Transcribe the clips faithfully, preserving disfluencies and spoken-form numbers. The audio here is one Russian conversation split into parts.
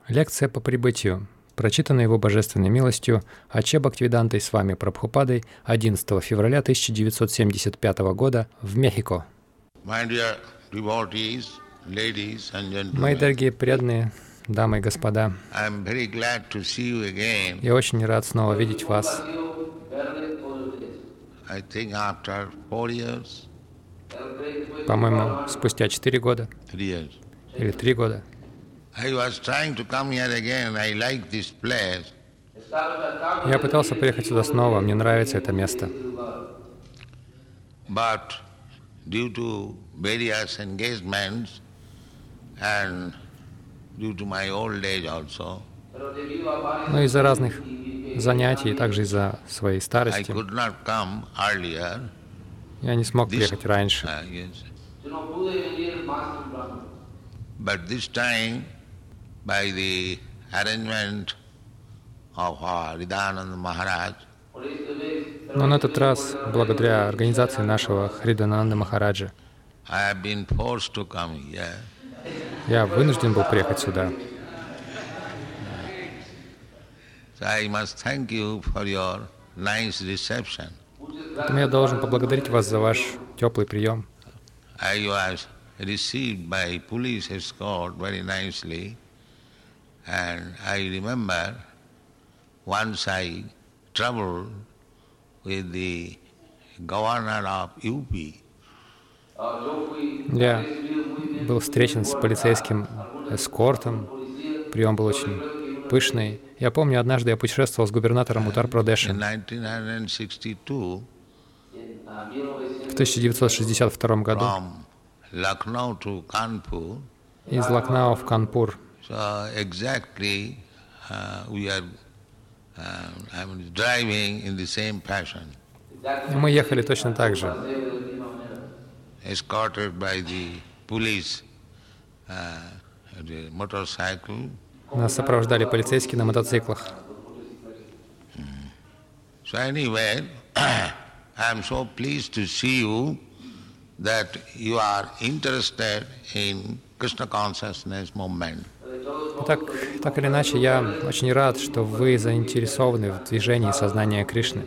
Лекция по прибытию, прочитана Его Божественной милостью Аче Бхактивидантой с вами Прабхупадой одиннадцатого февраля тысяча девятьсот семьдесят пятого года в Мехико. Мои дорогие преданные, дамы и господа, я очень рад снова видеть вас. По-моему, спустя четыре года или три года. Я пытался приехать сюда снова, мне нравится это место. Due to various engagements and due to my old age also, но из-за разных занятий, также из-за своей старости, I could not come earlier. Я не смог приехать раньше. Uh, yes. But this time, by the arrangement of our Hridayananda Maharaj, но на этот раз, благодаря организации нашего Хридананды Махараджа, я вынужден был приехать сюда. Поэтому я должен поблагодарить вас за ваш теплый прием. With the governor of ю пи. Я был встречен с полицейским эскортом. Прием был очень пышный. Я помню, однажды я путешествовал с губернатором Уттар-Прадеша. В тысяча девятьсот шестьдесят втором году из Лакнау в Канпур. Мы ехали точно так же. Нас сопровождали полицейские на мотоциклах. So anyway, I am so pleased to see you that you are interested in Krishna consciousness movement. Так, так или иначе, я очень рад, что вы заинтересованы в движении сознания Кришны.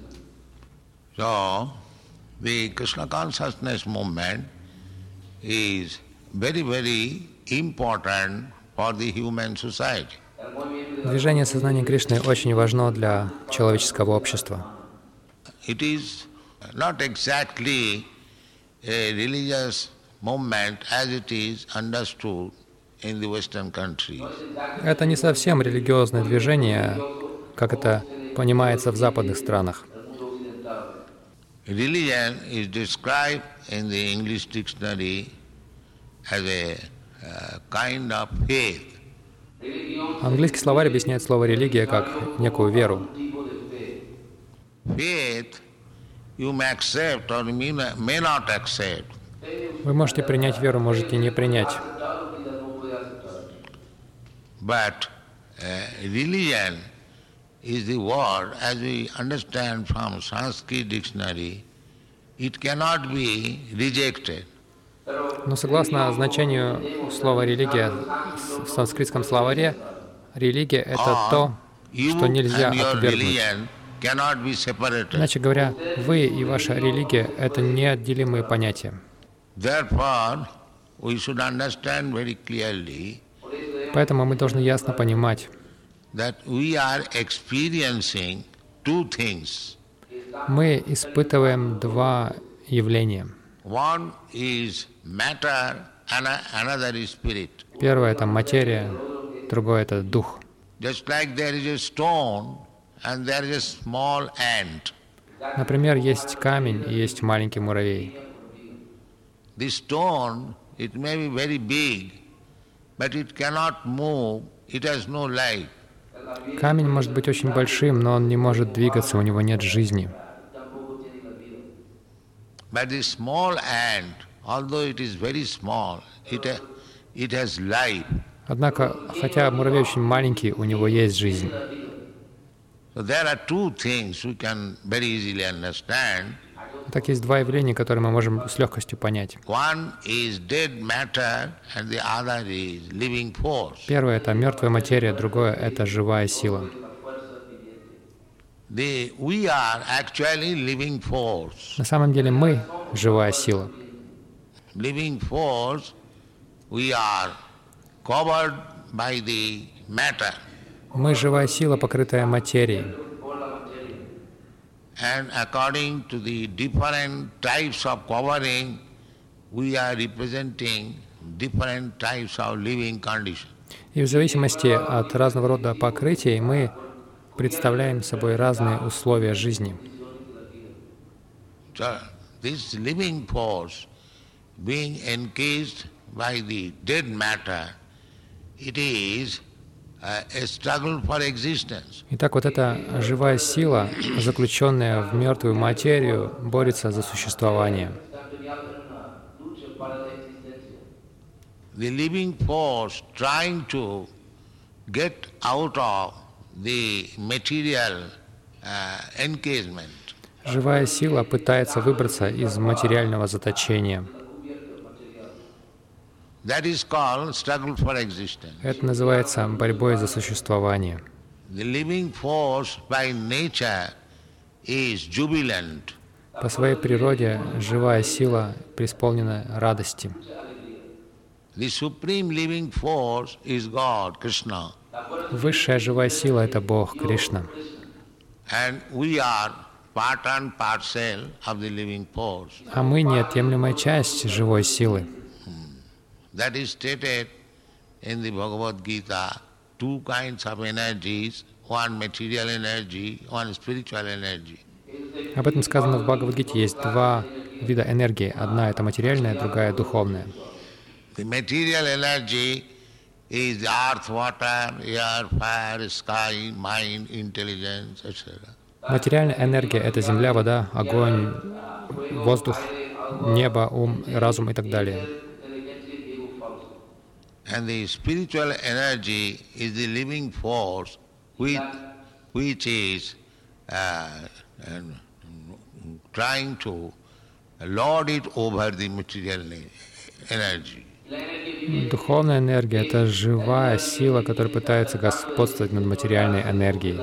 So, the Krishna consciousness movement is very, very important for the human society. Движение сознания Кришны очень важно для человеческого общества. It is not exactly a religious movement as it is understood in the Western countries. Это не совсем религиозное движение, как это понимается в западных странах. Religion is described in the English dictionary as a uh, kind of faith. Английский словарь объясняет слово «религия» как некую веру. Faith you may accept or may not accept. Вы можете принять веру, можете не принять. But uh, religion is the word, as we understand from Sanskrit dictionary, it cannot be rejected. Но согласно значению слова «религия» в санскритском словаре, религия — это то, что нельзя отвергнуть. Иначе говоря, вы и ваша религия — это неотделимые понятия. Поэтому мы должны ясно понимать, мы испытываем два явления. Первое — это материя, другое — это дух. Например, есть камень и есть маленький муравей. Камень может быть очень большим, но он не может двигаться, у него нет жизни. But the small ant, although it is very small, it, it has life. Однако, хотя муравей очень маленький, у него есть жизнь. So there are two things we can very easily understand. Так есть два явления, которые мы можем с легкостью понять. Первое — это мертвая материя, другое — это живая сила. На самом деле мы — живая сила. Мы — живая сила, покрытая материей. And according to the different types of covering, we are representing different types of living conditions. И в зависимости от разного рода покрытий мы представляем собой разные условия жизни. So, this living force being encased by the dead matter, it is a struggle for existence. Итак, вот эта живая сила, заключенная в мертвую материю, борется за существование. The living force trying to get out of the material uh, encasement. Живая сила пытается выбраться из материального заточения. That is called struggle for existence. Это называется борьбой за существование. The living force by nature is jubilant. По своей природе живая сила преисполнена радости. The supreme living force is God, Krishna. Высшая живая сила — это Бог, Кришна. And we are part and parcel of the living force. А мы — неотъемлемая часть живой силы. That is stated in the Bhagavad Gita, two kinds of energies, one material energy, one spiritual energy. Об этом сказано в Бхагавад-гите. Есть два вида энергии. Одна — это материальная, другая — духовная. The material energy is the earth, water, air, fire, sky, mind, intelligence, et cetera. Материальная энергия — это земля, вода, огонь, воздух, небо, ум, разум и так далее. And the spiritual energy is the living force which, which is uh, trying to lord it over the material energy. Духовная энергия — это живая сила, которая пытается господствовать над материальной энергией.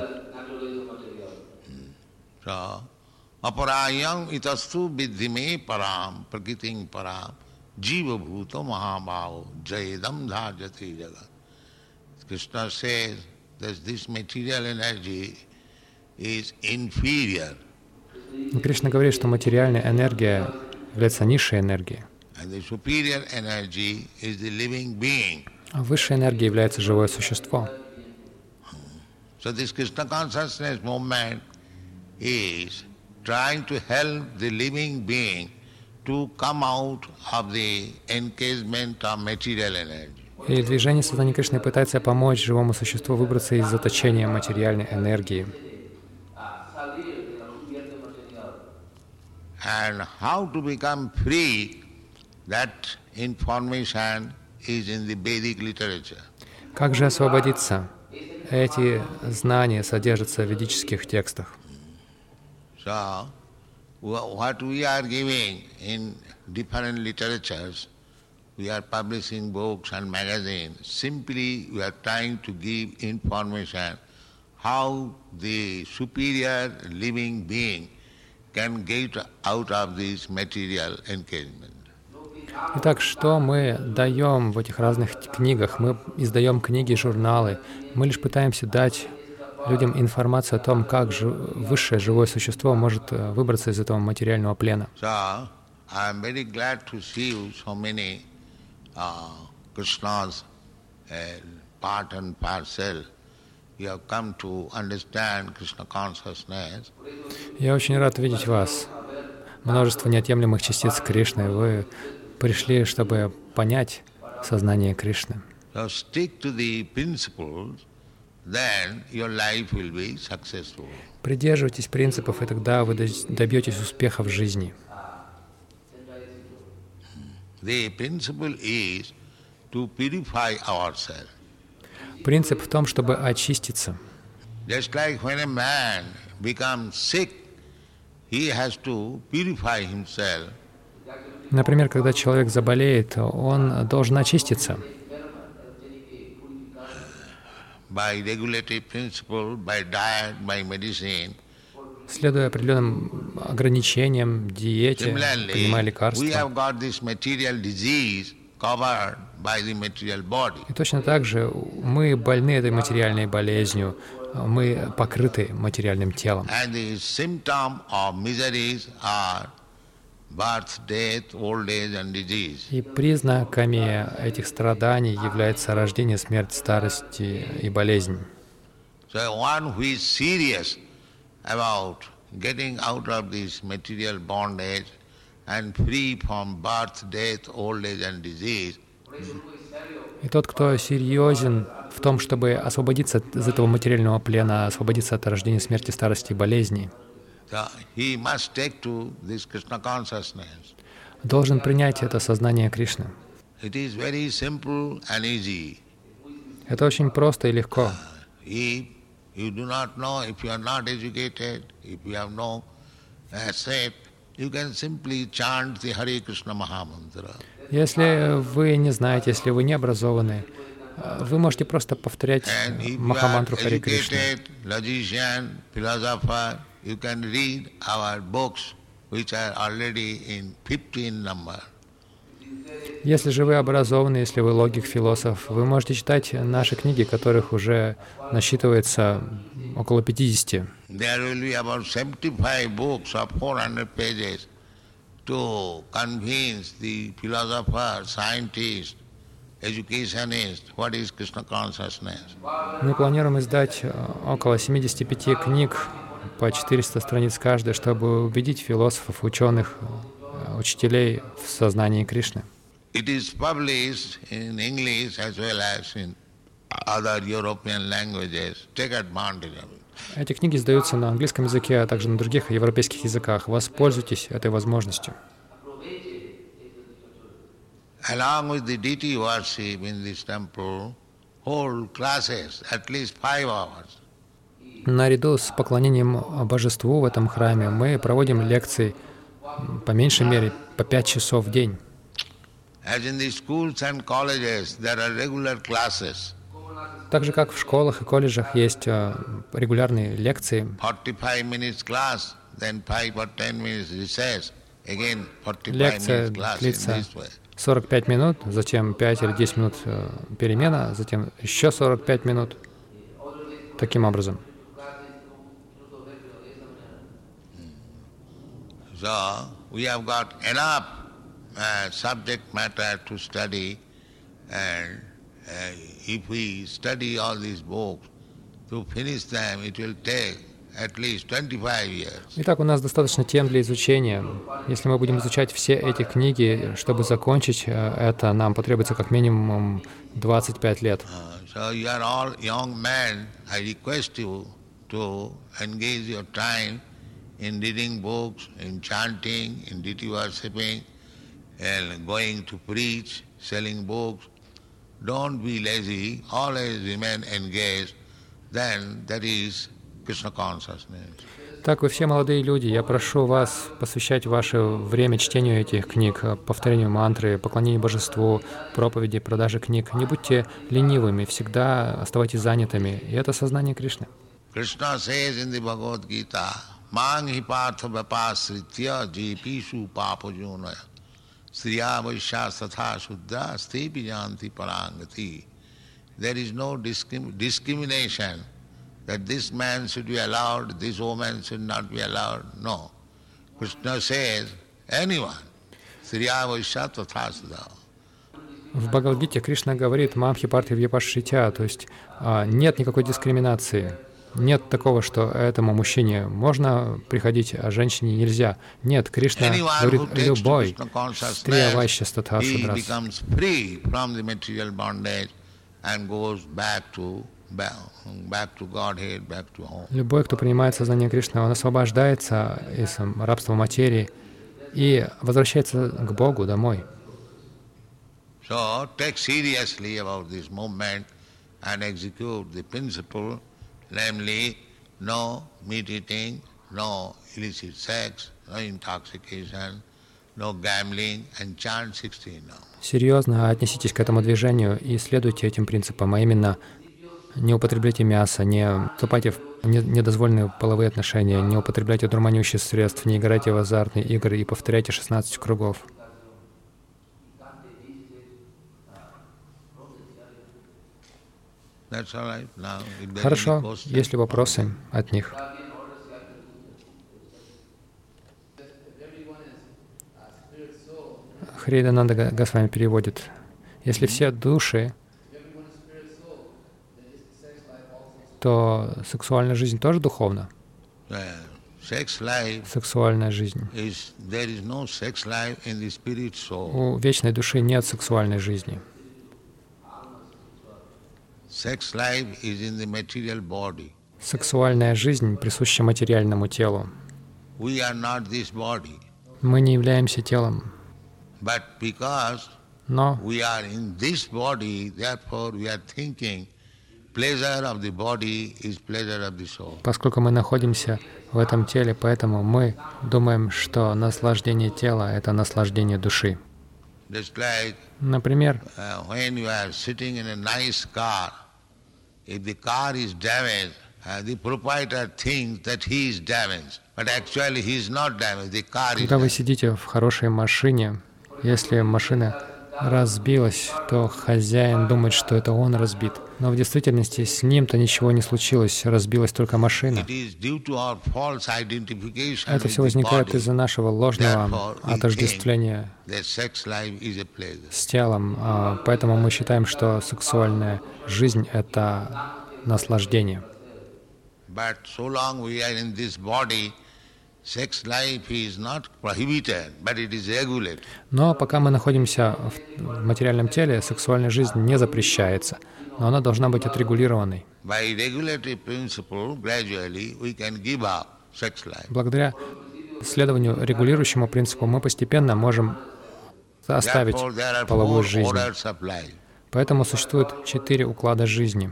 So, aparayam itastu viddhime param prakritim param jiva bhuto mahabhavo jayedam dharjati jagat. Krishna says that this material energy is inferior. Кришна говорит, что материальная энергия является низшей энергией. And the superior energy is the living being. А высшей энергией является живое существо. So this Krishna consciousness movement is trying to help the living being to come out of the encasement of material energy. И движение сознания Кришны пытается помочь живому существу выбраться из заточения материальной энергии. And how to become free, that information is in the Vedic literature. Как же освободиться? Эти знания содержатся в ведических текстах. So, what we are giving in different literatures, we are publishing books and magazines. Simply, we are trying to give information how the superior living being can get out of this material encasement. Итак, что мы даем в этих разных книгах? Мы издаем книги, журналы. Мы лишь пытаемся дать людям информацию о том, как же высшее живое существо может выбраться из этого материального плена. So, I am very glad to see you so many uh, Krishna's uh, part and parcel. You have come to understand Krishna consciousness. Я очень рад видеть вас. Множество неотъемлемых частиц Кришны. Вы пришли, чтобы понять сознание Кришны. So stick to the principles, then your life will be successful. Придерживайтесь принципов, и тогда вы добьетесь успеха в жизни. The principle is to purify ourselves. Принцип в том, чтобы очиститься. Just like when a man becomes sick, he has to purify himself. Например, когда человек заболеет, он должен очиститься. By regulative principle, by diet, by medicine. Следуя определенным ограничениям, диете, принимая лекарства. И точно так же мы больны этой материальной болезнью, мы покрыты материальным телом. И признаками этих страданий является рождение, смерть, старость и болезнь. About getting out of this material bondage and free from birth, death, old age and disease. И тот, кто серьезен в том, чтобы освободиться из этого материального плена, освободиться от рождения, смерти, старости и болезней, he must take to this Krishna consciousness. Должен принять это сознание Кришны. It is very simple and easy. Это очень просто и легко. If you do not know, if you are not educated, if you have no asset, you can simply chant the Hare Krishna Mahamantra. Если вы не знаете, если вы не образованы, вы можете просто повторять Махамантру Харе Кришна. Logician, philosopher, you can read our books, which are already in fifteen number. Если же вы образованы, если вы логик, философ, вы можете читать наши книги, которых уже насчитывается около пятидесяти. There will be about seventy-five books of four hundred pages to convince the philosopher, scientist, educationist, what is Krishna consciousness. Мы планируем издать около семидесяти пяти книг по четыреста страниц каждой, чтобы убедить философов, ученых, учителей в сознании Кришны. It is published in English as well as in other European languages. Take advantage of it. Эти книги издаются на английском языке, а также на других европейских языках. Воспользуйтесь этой возможностью. Along with the deity worship in this temple, whole classes, at least five hours. Наряду с поклонением божеству в этом храме мы проводим лекции по меньшей мере по пять часов в день. As in the schools and colleges, there are regular classes. Так же, как в школах и колледжах есть регулярные лекции. forty-five minutes class, then five or ten minutes recess, again forty-five Лекция minutes class in длится this way. сорок пять минут, затем пять или десять минут перемена, затем еще сорок пять минут. Таким образом. So, we have got enough uh, subject matter to study, and uh, if we study all these books, to finish them, it will take at least twenty-five years. Итак, у нас достаточно тем для изучения. Если мы будем изучать все эти книги, чтобы закончить это, нам потребуется как минимум двадцать пять лет. Uh, so you are all young men. I request you to engage your time in reading books, in chanting, in deity worshipping, and going to preach, selling books. Don't be lazy. Always remain engaged. Then that is Krishna consciousness. Так, вы все молодые люди, я прошу вас посвящать ваше время чтению этих книг, повторению мантры, поклонению божеству, проповеди, продаже книг. Не будьте ленивыми, всегда оставайтесь занятыми. И это сознание Кришны. Krishna says in the Bhagavad Gita, Mang hi partha vapasritya jepishu papajonaya sriya vaishya satha shuddha stepi janti parangati. There is no discrim- discrimination that this man should be allowed, this woman should not be allowed. No. Krishna says, anyone. Sriya vaishya tatha shuddha. В Бхагавад-гите Кришна говорит «Мамхи партхи вьяпашшитя», то есть а, нет никакой дискриминации. Нет такого, что этому мужчине можно приходить, а женщине нельзя. Нет, Кришна говорит «любой». Стрия вайшья статха шудрас. Любой, кто принимает сознание Кришны, он освобождается из рабства материи и возвращается к Богу домой. So take seriously about this movement and execute the principle, namely no meat eating, no illicit sex, no intoxication, no gambling, and chant sixteen now. Серьезно отнеситесь к этому движению и следуйте этим принципам, а именно не употребляйте мясо, не вступайте в недозволенные половые отношения, не употребляйте дурманящих средств, не играйте в азартные игры и повторяйте шестнадцать кругов. Хорошо, есть ли вопросы от них? Хридананда Госвами переводит. Если все души, то сексуальная жизнь тоже духовна? Сексуальная жизнь. У вечной души нет сексуальной жизни. Сексуальная жизнь присуща материальному телу. Мы не являемся телом. Но поскольку мы находимся в этом теле, поэтому мы думаем, что наслаждение тела — это наслаждение души. Например, когда вы сидите в хорошей машине, если машина разбилась, то хозяин думает, что это он разбит. Но в действительности с ним-то ничего не случилось, разбилась только машина. Это все возникает из-за нашего ложного отождествления с телом, поэтому мы считаем, что сексуальная жизнь — это наслаждение. Но пока мы находимся в материальном теле, сексуальная жизнь не запрещается, но она должна быть отрегулированной. Благодаря следованию регулирующему принципу мы постепенно можем оставить половую жизнь. Поэтому существует четыре уклада жизни.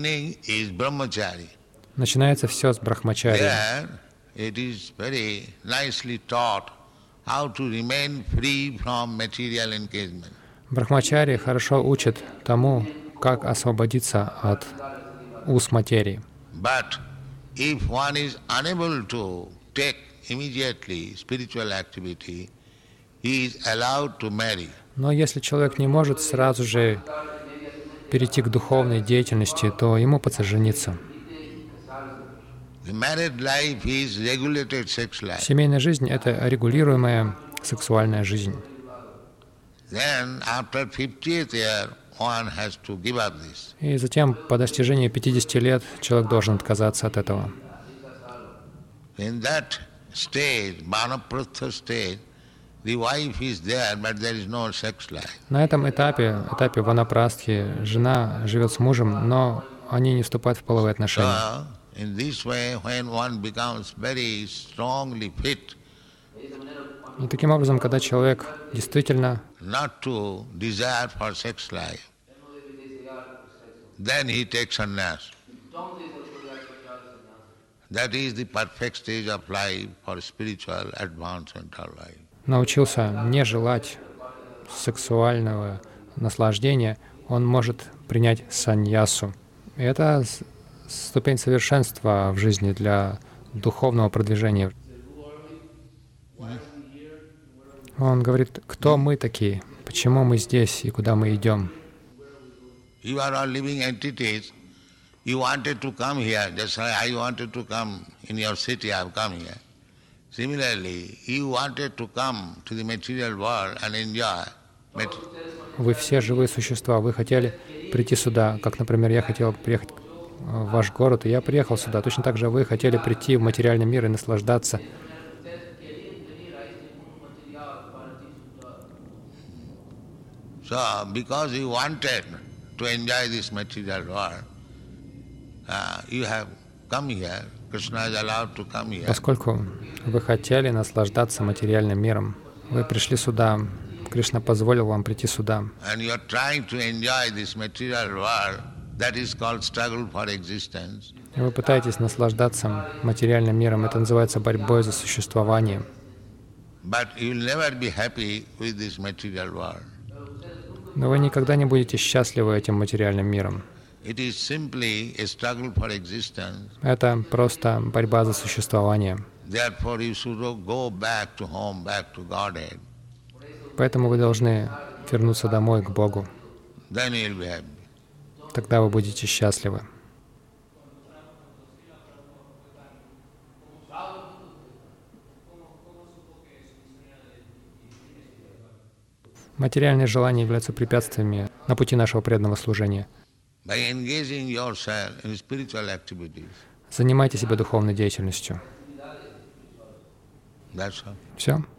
Начинается все с брахмачарьи. It is very nicely taught how to remain free from material engagement. Брахмачарьи хорошо учат тому, как освободиться от уз материи. But if one is unable to take immediately spiritual activity, he is allowed to marry. Но если человек не может сразу же перейти к духовной деятельности, то ему подсожениться. Семейная жизнь — это регулируемая сексуальная жизнь. И затем, по достижении пятидесяти лет, человек должен отказаться от этого. На этом этапе, этапе ванапрастхи, жена живет с мужем, но они не вступают в половые отношения. In this way, when one becomes very strongly fit, и таким образом, когда человек действительно not to desire for sex life, then he takes sannyas. That is the perfect stage of life for spiritual advancement of life. Научился не желать сексуального наслаждения, он может принять саньясу. И это ступень совершенства в жизни для духовного продвижения. Он говорит, кто мы такие, почему мы здесь и куда мы идем. Вы все живые существа, вы хотели прийти сюда, как, например, я хотел приехать в ваш город, и я приехал сюда. Точно так же вы хотели прийти в материальный мир и наслаждаться. So, because you wanted to enjoy this material world, uh, you have come here. Krishna is allowed to come here. Поскольку вы хотели наслаждаться материальным миром, вы пришли сюда. Кришна позволил вам прийти сюда. And you are trying to enjoy this material world И вы пытаетесь наслаждаться материальным миром. Это называется борьбой за существование. Но вы никогда не будете счастливы этим материальным миром. Это просто борьба за существование. Поэтому вы должны вернуться домой, к Богу. Тогда вы будете счастливы. Материальные желания являются препятствиями на пути нашего преданного служения. Занимайте себя духовной деятельностью. Все.